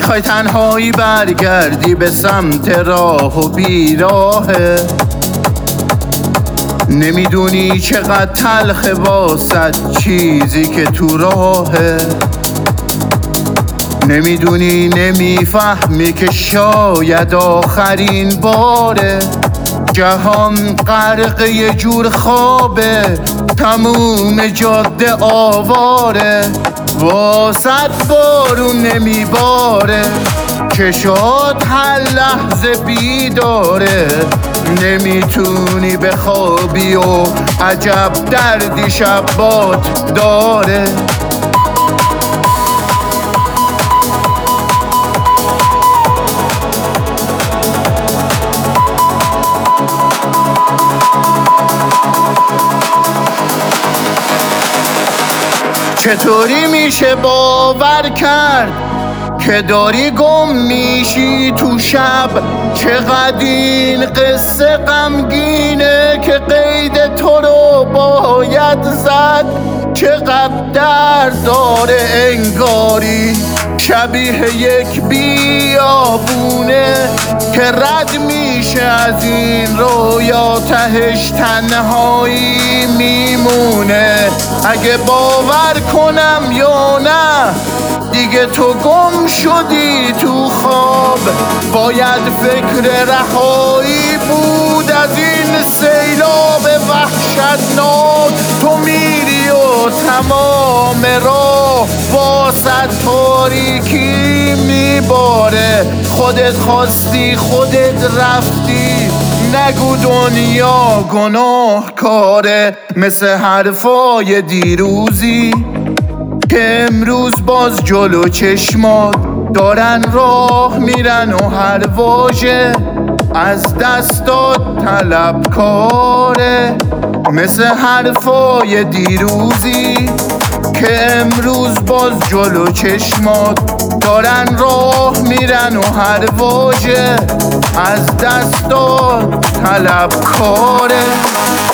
میخوای تنهایی برگردی به سمت راه و بیراهه، نمیدونی چقدر تلخه واسد چیزی که تو راهه، نمیدونی نمیفهمی که شاید آخرین باره، جهان غرق یه جور خوابه، تموم جاده آواره، واسد بارون نمیباره، چشات هر لحظه بیداره، نمیتونی بخوابی و عجب دردی شبات داره. چطوری میشه باور کرد که داری گم میشی تو شب؟ چقدر این قصه غمگینه که قید تو رو باید زد، چقدر درد داره انگاری شبیه یک بیابونه که رد میشه از این رویا، تهش تنهایی میمونه. اگه باور کنم یا نه دیگه تو گم شدی تو خواب، باید فکر رهایی بود از این سیلاب وحشتناک. تو میری و تمام راه واسد تاریکی میباره، خودت خواستی خودت رفتی، نگو دنیا گناه کاره. مثل حرفای دیروزی که امروز باز جلو چشمات دارن راه میرن و هر واژه از دستات طلبکاره. مثل حرفای دیروزی که امروز باز جلو چشمات دارن راه میرن و هر واژه از دستات طلبکاره.